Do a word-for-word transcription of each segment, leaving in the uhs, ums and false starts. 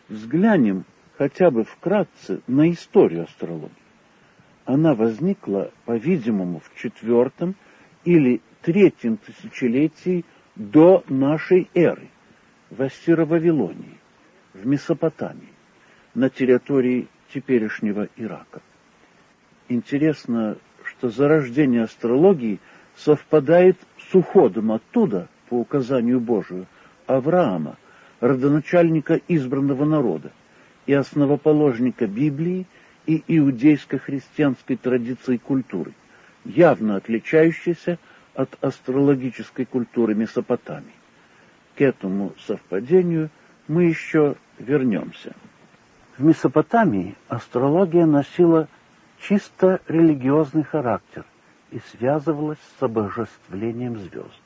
Взглянем хотя бы вкратце на историю астрологии. Она возникла, по-видимому, в четвертом или третьем тысячелетии до нашей эры в Ассиро-Вавилонии, в Месопотамии, на территории теперешнего Ирака. Интересно, что зарождение астрологии совпадает с уходом оттуда, по указанию Божию, Авраама, родоначальника избранного народа и основоположника Библии и иудейско-христианской традиции и культуры, явно отличающейся от астрологической культуры Месопотамии. К этому совпадению мы еще вернемся. В Месопотамии астрология носила чисто религиозный характер и связывалась с обожествлением звезд.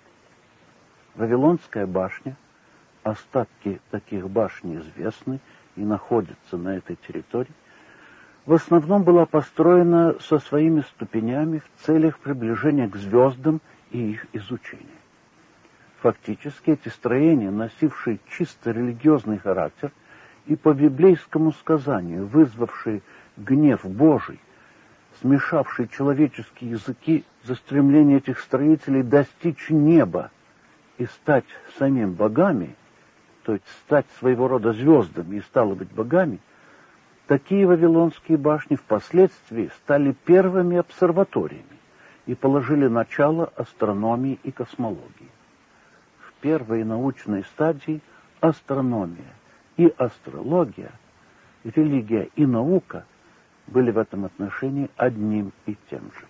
Вавилонская башня, остатки таких башен известны и находятся на этой территории, в основном была построена со своими ступенями в целях приближения к звездам и их изучения. Фактически эти строения, носившие чисто религиозный характер и по библейскому сказанию вызвавшие гнев Божий, смешавший человеческие языки за стремление этих строителей достичь неба и стать самим богами, то есть стать своего рода звездами и стало быть богами, такие вавилонские башни впоследствии стали первыми обсерваториями и положили начало астрономии и космологии. В первой научной стадии астрономия и астрология, религия и наука были в этом отношении одним и тем же.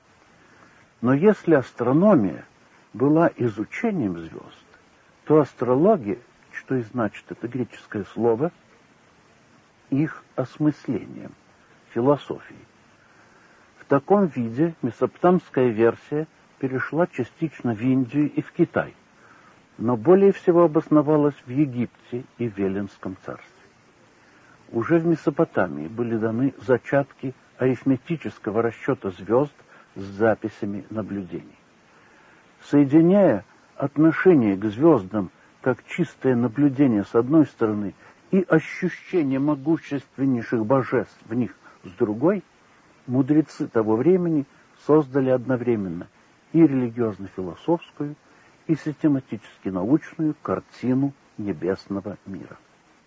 Но если астрономия была изучением звезд, то астрология, что и значит это греческое слово, их осмыслением, философией. В таком виде месопотамская версия перешла частично в Индию и в Китай, но более всего обосновалась в Египте и в Эллинском царстве. Уже в Месопотамии были даны зачатки арифметического расчета звезд с записями наблюдений. Соединяя отношение к звездам как чистое наблюдение с одной стороны и ощущение могущественнейших божеств в них с другой, мудрецы того времени создали одновременно и религиозно-философскую, и систематически-научную картину небесного мира.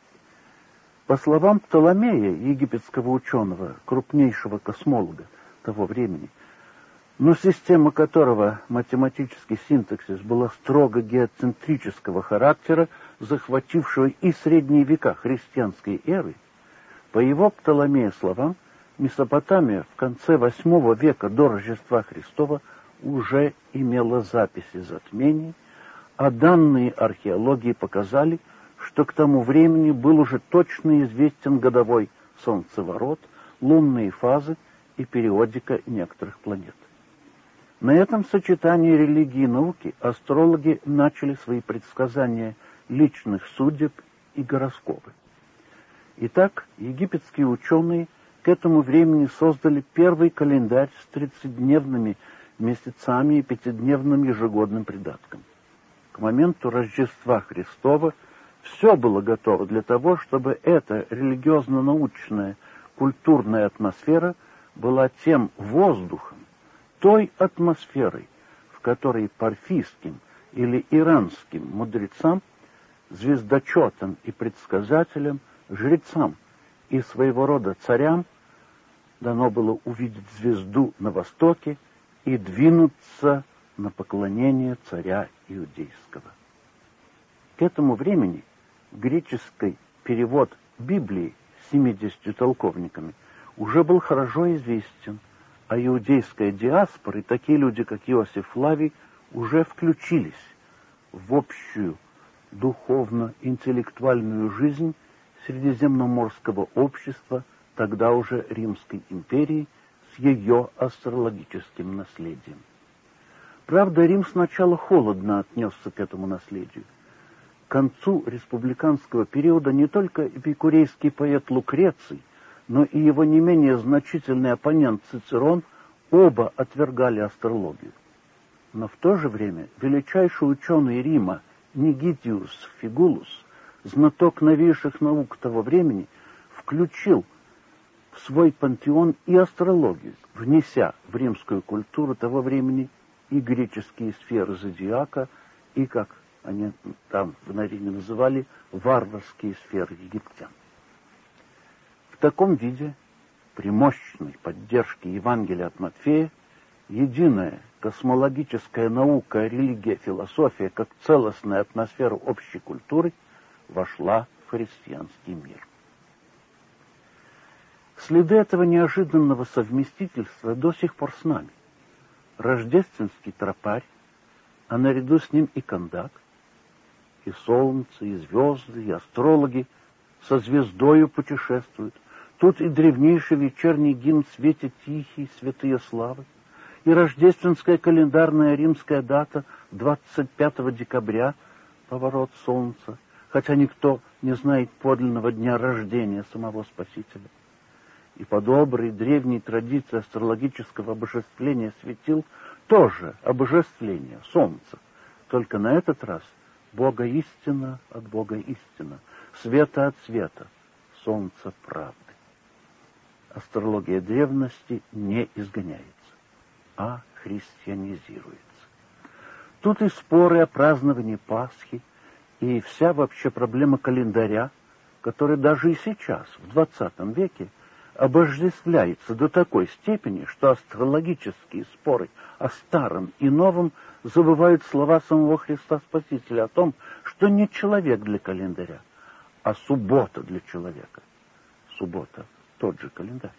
По словам Птоломея, египетского ученого, крупнейшего космолога того времени, но система которого математический синтаксис была строго геоцентрического характера, захватившего и средние века христианской эры, по его Птоломея словам, Месопотамия в конце восьмого века до Рождества Христова уже имела записи затмений, а данные археологии показали, что к тому времени был уже точно известен годовой солнцеворот, лунные фазы и периодика некоторых планет. На этом сочетании религии и науки астрологи начали свои предсказания личных судеб и гороскопы. Итак, египетские ученые к этому времени создали первый календарь с тридцатидневными месяцами и пятидневным ежегодным придатком. К моменту Рождества Христова все было готово для того, чтобы эта религиозно-научная культурная атмосфера была тем воздухом, той атмосферой, в которой парфийским или иранским мудрецам, звездочетам и предсказателям, жрецам и своего рода царям дано было увидеть звезду на востоке и двинуться на поклонение царя иудейского. К этому времени греческий перевод Библии семидесятью толковниками уже был хорошо известен, а иудейская диаспора и такие люди, как Иосиф Флавий, уже включились в общую духовно-интеллектуальную жизнь средиземноморского общества, тогда уже Римской империи, с ее астрологическим наследием. Правда, Рим сначала холодно отнесся к этому наследию. К концу республиканского периода не только эпикурейский поэт Лукреций, но и его не менее значительный оппонент Цицерон оба отвергали астрологию. Но в то же время величайший ученый Рима Нигитиус Фигулус знаток новейших наук того времени, включил в свой пантеон и астрологию, внеся в римскую культуру того времени и греческие сферы зодиака, и, как они там в Риме называли, варварские сферы египтян. В таком виде, при мощной поддержке Евангелия от Матфея, единая космологическая наука, религия, философия, как целостная атмосфера общей культуры, вошла в христианский мир. Следы этого неожиданного совместительства до сих пор с нами. Рождественский тропарь, а наряду с ним и кондак, и солнце, и звезды, и астрологи со звездою путешествуют. Тут и древнейший вечерний гимн в свете тихий, святые славы, и рождественская календарная римская дата двадцать пятого декабря, поворот солнца, хотя никто не знает подлинного дня рождения самого Спасителя. И по доброй древней традиции астрологического обожествления светил тоже обожествление солнца, только на этот раз Бога истина от Бога истина, света от света, солнца правды. Астрология древности не изгоняется, а христианизируется. Тут и споры о праздновании Пасхи, и вся вообще проблема календаря, который даже и сейчас, в двадцатом веке, обожествляется до такой степени, что астрологические споры о старом и новом забывают слова самого Христа Спасителя о том, что не человек для календаря, а суббота для человека. Суббота — тот же календарь.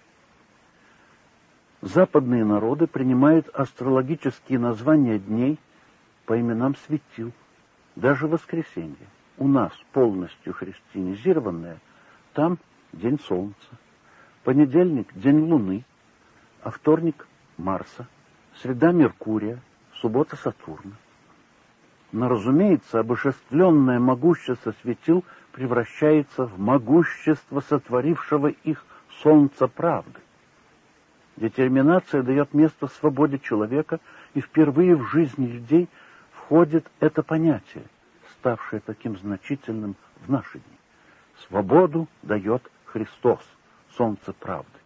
Западные народы принимают астрологические названия дней по именам светил, даже воскресенье. У нас полностью христианизированное, там день солнца. Понедельник — день Луны, а вторник — Марса, среда — Меркурия, суббота — Сатурна. Но, разумеется, обожествленное могущество светил превращается в могущество сотворившего их солнца правды. Детерминация дает место свободе человека, и впервые в жизни людей входит это понятие, ставшее таким значительным в наши дни. Свободу дает Христос, солнце правды.